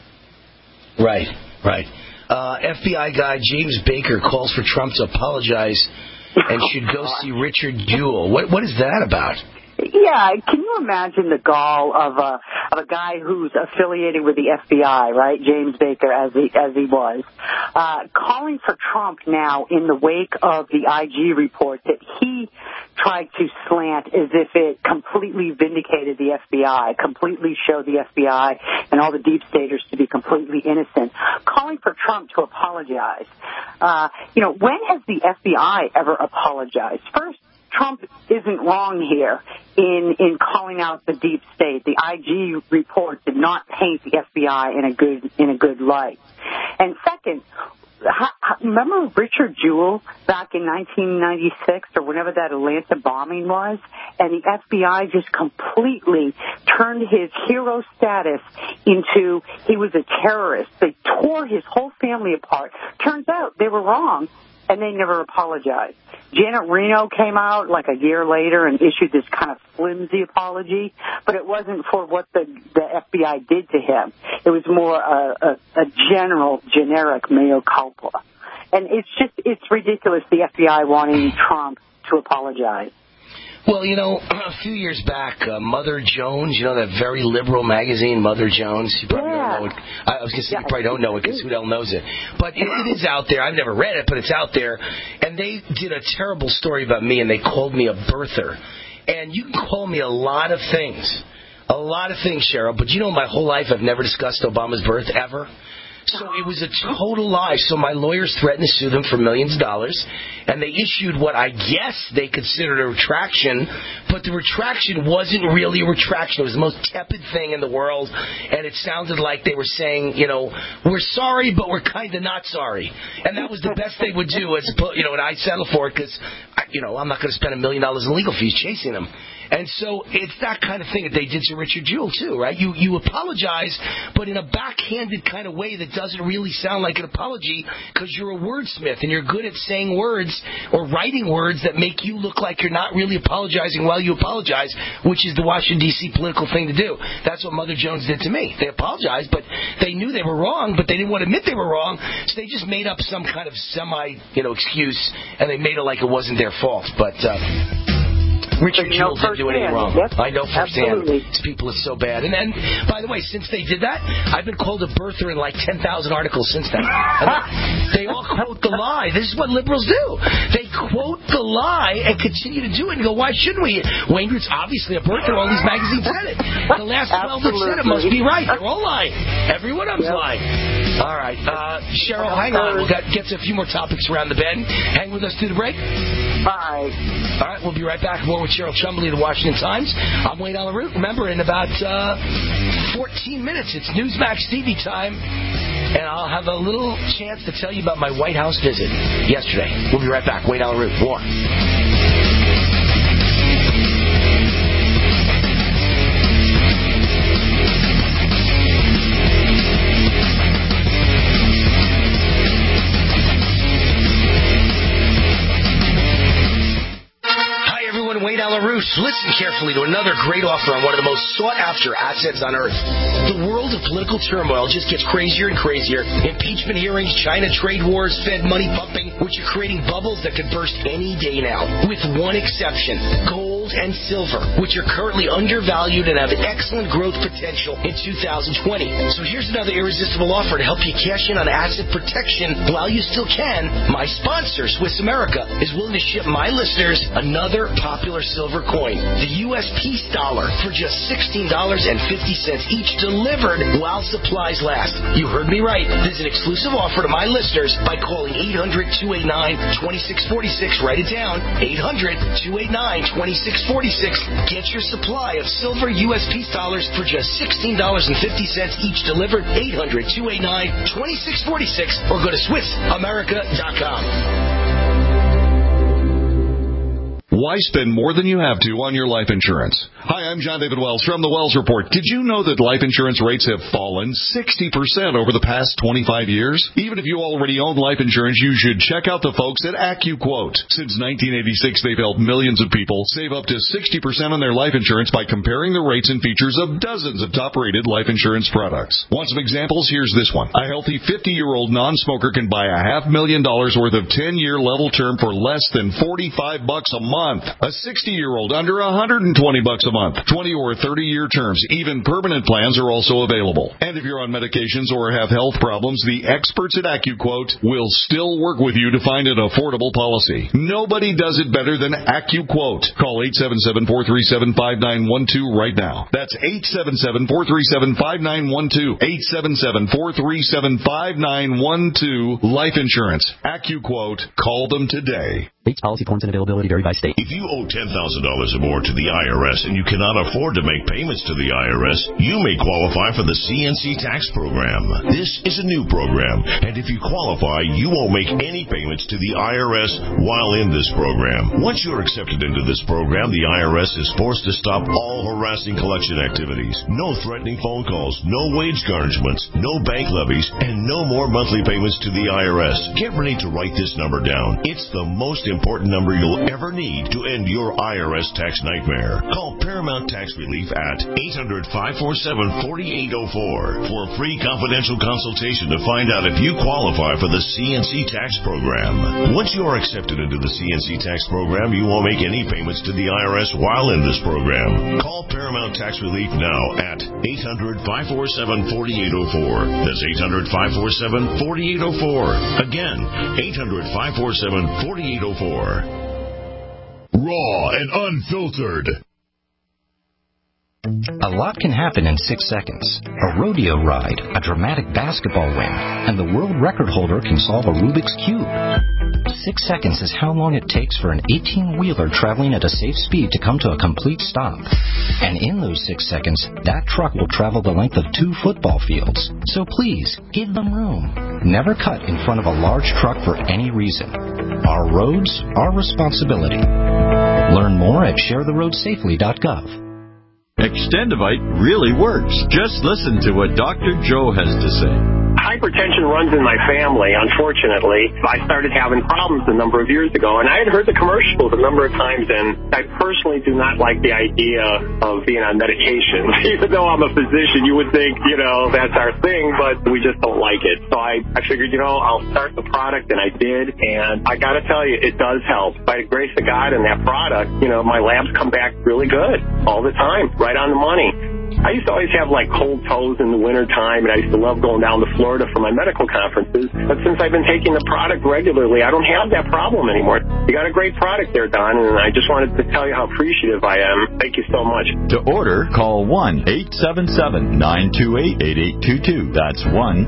Right. FBI guy James Baker calls for Trump to apologize and should go see Richard Jewell. What is that about? Yeah, can you imagine the gall of a guy who's affiliated with the FBI, right? James Baker, as he was, calling for Trump now in the wake of the IG report that he tried to slant as if it completely vindicated the FBI, completely showed the FBI and all the deep staters to be completely innocent, calling for Trump to apologize. When has the FBI ever apologized? First, Trump isn't wrong here in calling out the deep state. The IG report did not paint the FBI in a good light. And second, remember Richard Jewell back in 1996 or whenever that Atlanta bombing was? And the FBI just completely turned his hero status into he was a terrorist. They tore his whole family apart. Turns out they were wrong. And they never apologized. Janet Reno came out like a year later and issued this kind of flimsy apology, but it wasn't for what the FBI did to him. It was more a generic mea culpa. And it's ridiculous, the FBI wanting Trump to apologize. Well, a few years back, Mother Jones, that very liberal magazine, Mother Jones. You probably don't know it. I was going to say you probably don't know it because who the hell knows it. But it is out there. I've never read it, but it's out there. And they did a terrible story about me, and they called me a birther. And you can call me a lot of things. A lot of things, Cheryl. But my whole life I've never discussed Obama's birth, ever. So it was a total lie. So my lawyers threatened to sue them for millions of dollars, and they issued what I guess they considered a retraction, but the retraction wasn't really a retraction. It was the most tepid thing in the world, and it sounded like they were saying, we're sorry, but we're kind of not sorry. And that was the best they would do, and I settled for it because, I'm not going to spend $1 million in legal fees chasing them. And so it's that kind of thing that they did to Richard Jewell, too, right? You apologize, but in a backhanded kind of way that doesn't really sound like an apology because you're a wordsmith and you're good at saying words or writing words that make you look like you're not really apologizing while you apologize, which is the Washington, D.C. political thing to do. That's what Mother Jones did to me. They apologized, but they knew they were wrong, but they didn't want to admit they were wrong, so they just made up some kind of excuse, and they made it like it wasn't their fault. But Richard Jewell didn't do anything wrong. Yep. I know firsthand. Absolutely. These people are so bad. And then, by the way, since they did that, I've been called a birther in like 10,000 articles since then. They all quote the lie. This is what liberals do. They quote the lie and continue to do it and go, why shouldn't we? Wayne Root's obviously a birther. All these magazines said it. The last 12 that said it must be right. They're all lying. Every one of them's lying. All right. Cheryl, hang on. We'll get to a few more topics around the bend. Hang with us through the break. Bye. All right, we'll be right back. More with Cheryl Chumbley of the Washington Times. I'm Wayne Allen Root. Remember, in about 14 minutes, it's Newsmax TV time, and I'll have a little chance to tell you about my White House visit yesterday. We'll be right back. Wayne Allen Root. More. Wayne Allen Root. Listen carefully to another great offer on one of the most sought-after assets on earth. The world of political turmoil just gets crazier and crazier. Impeachment hearings, China trade wars, Fed money pumping, which are creating bubbles that could burst any day now. With one exception, gold and silver, which are currently undervalued and have excellent growth potential in 2020. So here's another irresistible offer to help you cash in on asset protection while you still can. My sponsor, Swiss America, is willing to ship my listeners another popular silver coin, the U.S. Peace Dollar, for just $16.50 each, delivered while supplies last. You heard me right. This is an exclusive offer to my listeners by calling 800-289-2646. Write it down. 800-289-2646. Get your supply of silver U.S. Peace Dollars for just $16.50 each, delivered. 800-289-2646, or go to SwissAmerica.com. Why spend more than you have to on your life insurance? Hi, I'm John David Wells from the Wells Report. Did you know that life insurance rates have fallen 60% over the past 25 years? Even if you already own life insurance, you should check out the folks at AccuQuote. Since 1986, they've helped millions of people save up to 60% on their life insurance by comparing the rates and features of dozens of top-rated life insurance products. Want some examples? Here's this one. A healthy 50-year-old non-smoker can buy $500,000 worth of 10-year level term for less than $45 a month. A 60-year-old under $120 a month. 20 or 30-year terms. Even permanent plans are also available. And if you're on medications or have health problems, the experts at AccuQuote will still work with you to find an affordable policy. Nobody does it better than AccuQuote. Call 877-437-5912 right now. That's 877-437-5912. 877-437-5912. Life insurance. AccuQuote. Call them today. Rates, policy forms, and availability vary by state. If you owe $10,000 or more to the IRS and you cannot afford to make payments to the IRS, you may qualify for the CNC tax program. This is a new program, and if you qualify, you won't make any payments to the IRS while in this program. Once you're accepted into this program, the IRS is forced to stop all harassing collection activities. No threatening phone calls, no wage garnishments, no bank levies, and no more monthly payments to the IRS. Get ready to write this number down. It's the most important number you'll ever need to end your IRS tax nightmare. Call Paramount Tax Relief at 800-547-4804 for a free confidential consultation to find out if you qualify for the CNC tax program. Once you are accepted into the CNC tax program, you won't make any payments to the IRS while in this program. Call Paramount Tax Relief now at 800-547-4804. That's 800-547-4804. Again, 800-547-4804. Raw and unfiltered. A lot can happen in 6 seconds. A rodeo ride, a dramatic basketball win, and the world record holder can solve a Rubik's Cube. 6 seconds is how long it takes for an 18-wheeler traveling at a safe speed to come to a complete stop. And in those 6 seconds, that truck will travel the length of 2 football fields. So please, give them room. Never cut in front of a large truck for any reason. Our roads, our responsibility. Learn more at sharetheroadsafely.gov. Extendivite really works. Just listen to what Dr. Joe has to say. Hypertension runs in my family, unfortunately. I started having problems a number of years ago, and I had heard the commercials a number of times, and I personally do not like the idea of being on medication. Even though I'm a physician, you would think, that's our thing, but we just don't like it. So I figured, I'll start the product, and I did, and I got to tell you, it does help. By the grace of God and that product, my labs come back really good all the time, right on the money. I used to always have cold toes in the winter time, and I used to love going down to Florida for my medical conferences. But since I've been taking the product regularly, I don't have that problem anymore. You got a great product there, Don, and I just wanted to tell you how appreciative I am. Thank you so much. To order, call 1-877-928-8822. That's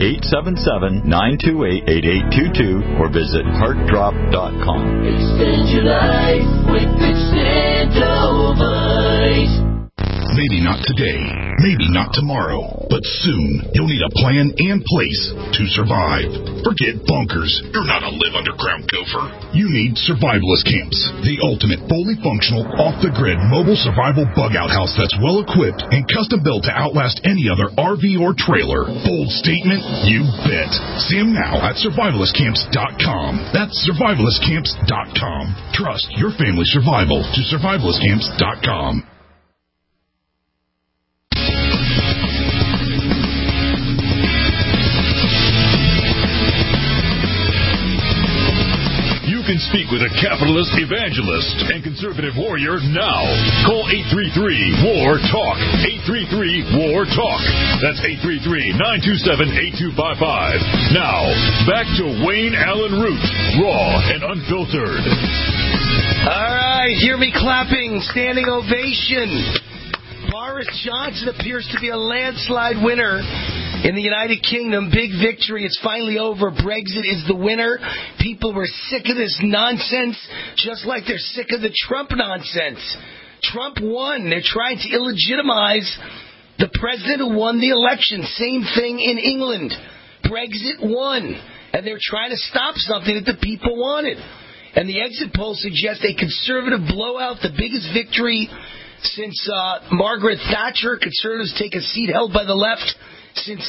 1-877-928-8822, or visit heartdrop.com. Extend your life with Extendovite. Maybe not today, maybe not tomorrow, but soon you'll need a plan and place to survive. Forget bunkers. You're not a live underground gopher. You need Survivalist Camps, the ultimate fully functional, off-the-grid mobile survival bug-out house that's well-equipped and custom-built to outlast any other RV or trailer. Bold statement? You bet. See them now at survivalistcamps.com. That's survivalistcamps.com. Trust your family's survival to survivalistcamps.com. You can speak with a capitalist evangelist and conservative warrior now. Call 833-WAR-TALK. 833-WAR-TALK. That's 833-927-8255. Now, back to Wayne Allen Root, raw and unfiltered. All right, hear me clapping. Standing ovation. Boris Johnson appears to be a landslide winner in the United Kingdom. Big victory. It's finally over. Brexit is the winner. People were sick of this nonsense, just like they're sick of the Trump nonsense. Trump won. They're trying to illegitimize the president who won the election. Same thing in England. Brexit won. And they're trying to stop something that the people wanted. And the exit polls suggest a conservative blowout, the biggest victory since Margaret Thatcher. Conservatives take a seat held by the left since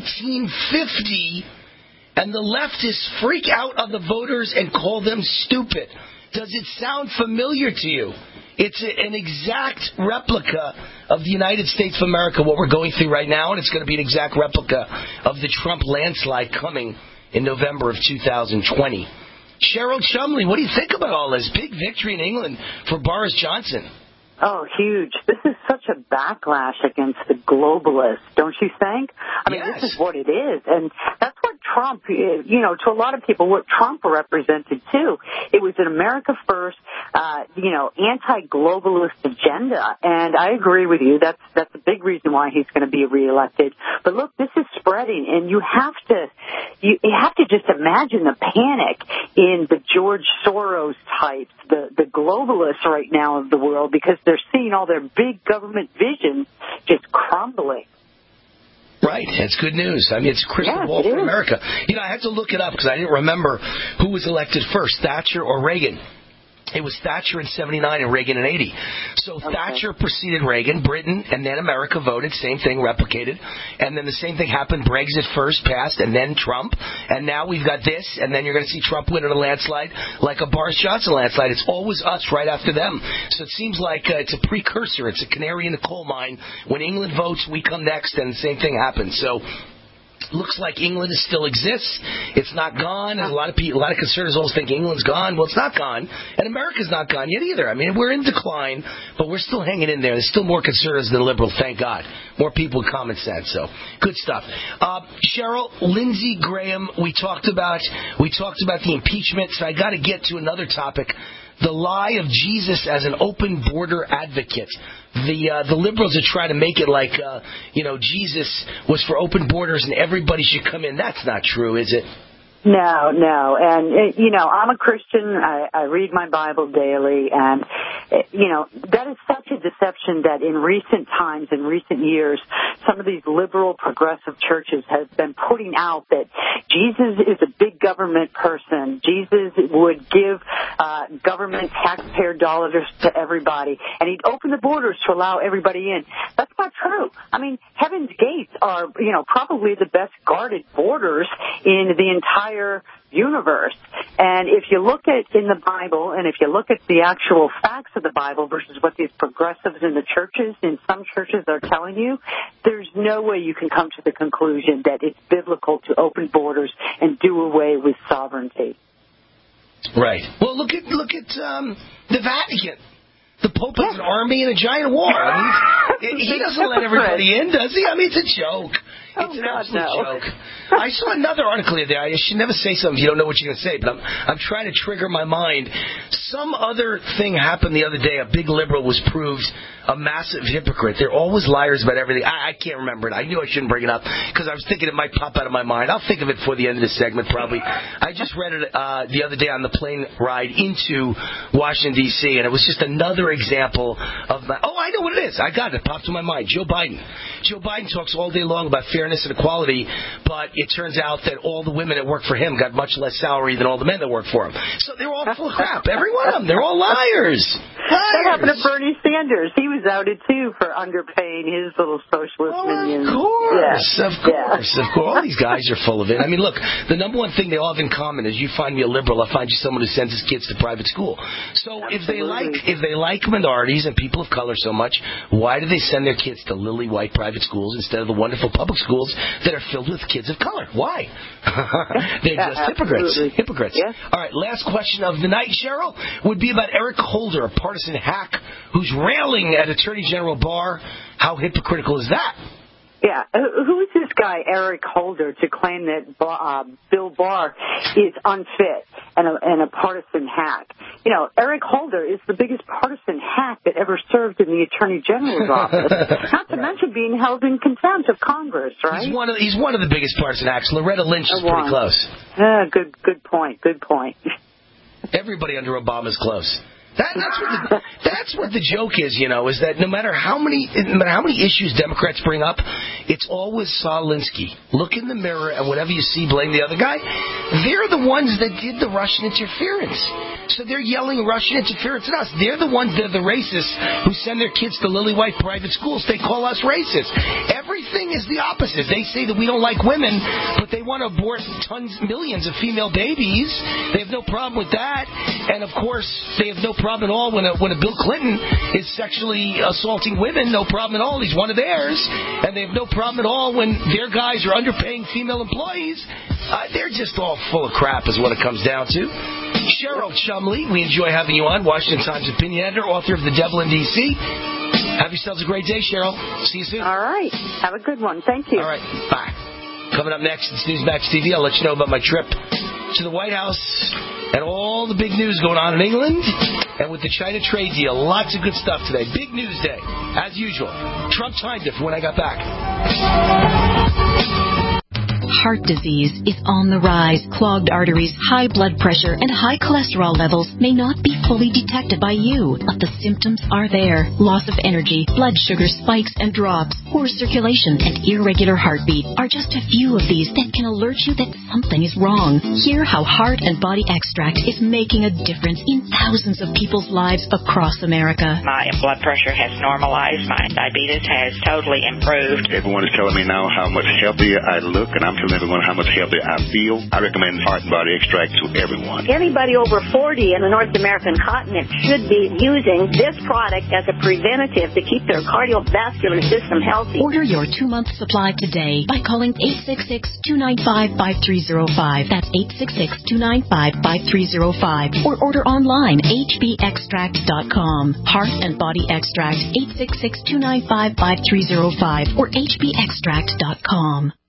1950, and the leftists freak out on the voters and call them stupid. Does it sound familiar to you? It's an exact replica of the United States of America, what we're going through right now, and it's going to be an exact replica of the Trump landslide coming in November of 2020. Cheryl Chumley, what do you think about all this? Big victory in England for Boris Johnson. Oh, huge. This is such a backlash against the globalists, don't you think? I mean, yes. This is what it is. And that's what Trump, to a lot of people, what Trump represented, too. It was an America First, anti-globalist agenda. And I agree with you. That's a big reason why he's going to be reelected. But look, this is spreading, and you have to just imagine the panic in the George Soros types, the globalists right now of the world, because they're seeing all their big government visions just crumbling. Right, it's good news. I mean, it's a crystal ball for America. I had to look it up because I didn't remember who was elected first, Thatcher or Reagan. It was Thatcher in 79 and Reagan in 80. So Thatcher preceded Reagan, Britain, and then America voted. Same thing, replicated. And then the same thing happened. Brexit first passed, and then Trump. And now we've got this, and then you're going to see Trump win in a landslide like a Boris Johnson landslide. It's always us right after them. So it seems like it's a precursor. It's a canary in the coal mine. When England votes, we come next, and the same thing happens. So looks like England still exists. It's not gone. A lot of conservatives always think England's gone. Well, it's not gone, and America's not gone yet either. I mean, we're in decline, but we're still hanging in there. There's still more conservatives than liberals, thank God. More people with common sense. So good stuff. Cheryl, Lindsey Graham. We talked about the impeachment. So I got to get to another topic the lie of Jesus as an open border advocate. The liberals are trying to make it like, Jesus was for open borders and everybody should come in. That's not true, is it? No. And, I'm a Christian. I read my Bible daily. And, that is such a deception that in recent times, in recent years, some of these liberal progressive churches have been putting out that Jesus is a big government person. Jesus would give government taxpayer dollars to everybody. And he'd open the borders to allow everybody in. That's not true. I mean, Heaven's Gates are, probably the best guarded borders in the entire universe. And if you look at in the Bible, and if you look at the actual facts of the Bible versus what these progressives in the churches, in some churches are telling you, there's no way you can come to the conclusion that it's biblical to open borders and do away with sovereignty. Right. Well, look at the Vatican. The Pope has an army and a giant wall. I mean, he doesn't let everybody in, does he? I mean, it's a joke. It's an absolute joke. I saw another article the other day. I should never say something if you don't know what you're going to say, but I'm trying to trigger my mind. Some other thing happened the other day. A big liberal was proved a massive hypocrite. They're always liars about everything. I can't remember it. I knew I shouldn't bring it up because I was thinking it might pop out of my mind. I'll think of it before the end of this segment, probably. I just read it the other day on the plane ride into Washington, D.C., and it was just another example of I know what it is. I got it. It popped in my mind. Joe Biden. Joe Biden talks all day long about fairness and equality, but it turns out that all the women that work for him got much less salary than all the men that work for him. So they're all full of crap. Every one of them. They're all liars. That happened to Bernie Sanders. He was outed, too, for underpaying his little socialist minions. Of course. All these guys are full of it. I mean, look, the number one thing they all have in common is you find me a liberal, I'll find you someone who sends his kids to private school. So if they like minorities and people of color so much, why do they send their kids to lily white private schools instead of the wonderful public schools that are filled with kids of color? Why? They're just hypocrites. Hypocrites. Yeah. All right, last question of the night, Cheryl, would be about Eric Holder, a partisan hack who's railing at Attorney General Barr. How hypocritical is that? Yeah, who is this guy, Eric Holder, to claim that Bill Barr is unfit and a partisan hack? Eric Holder is the biggest partisan hack that ever served in the Attorney General's office, not to mention being held in contempt of Congress, right? He's one of the biggest partisan hacks. Loretta Lynch is pretty close. Good point. Everybody under Obama's close. That's what the joke is, is that no matter how many issues Democrats bring up, it's always Saul Alinsky. Look in the mirror and whatever you see, blame the other guy. They're the ones that did the Russian interference. So they're yelling Russian interference at us. They're the ones that are the racists who send their kids to lily white private schools. They call us racist. Everything is the opposite. They say that we don't like women, but they want to abort millions of female babies. They have no problem with that. And, of course, they have no problem at all when a Bill Clinton is sexually assaulting women. No problem at all. He's one of theirs. And they have no problem at all when their guys are underpaying female employees. They're just all full of crap is what it comes down to. Cheryl Chumley, we enjoy having you on. Washington Times opinion editor, author of The Devil in D.C. Have yourselves a great day, Cheryl. See you soon. All right. Have a good one. Thank you. All right. Bye. Coming up next, it's Newsmax TV. I'll let you know about my trip to the White House and all the big news going on in England. And with the China trade deal, lots of good stuff today. Big news day, as usual. Trump timed it for when I got back. Heart disease is on the rise. Clogged arteries, high blood pressure, and high cholesterol levels may not be fully detected by you, but the symptoms are there. Loss of energy, blood sugar spikes and drops, poor circulation, and irregular heartbeat are just a few of these that can alert you that something is wrong. Hear how Heart and Body Extract is making a difference in thousands of people's lives across America. My blood pressure has normalized. My diabetes has totally improved. Everyone is telling me now how much healthier I look, and I'm telling everyone how much healthier I feel. I recommend Heart and Body Extract to everyone. Anybody over 40 in the North American continent should be using this product as a preventative to keep their cardiovascular system healthy. Order your 2-month supply today by calling 866-295-5305. That's 866-295-5305. Or order online, hbextract.com. Heart and Body Extract, 866-295-5305 or hbextract.com.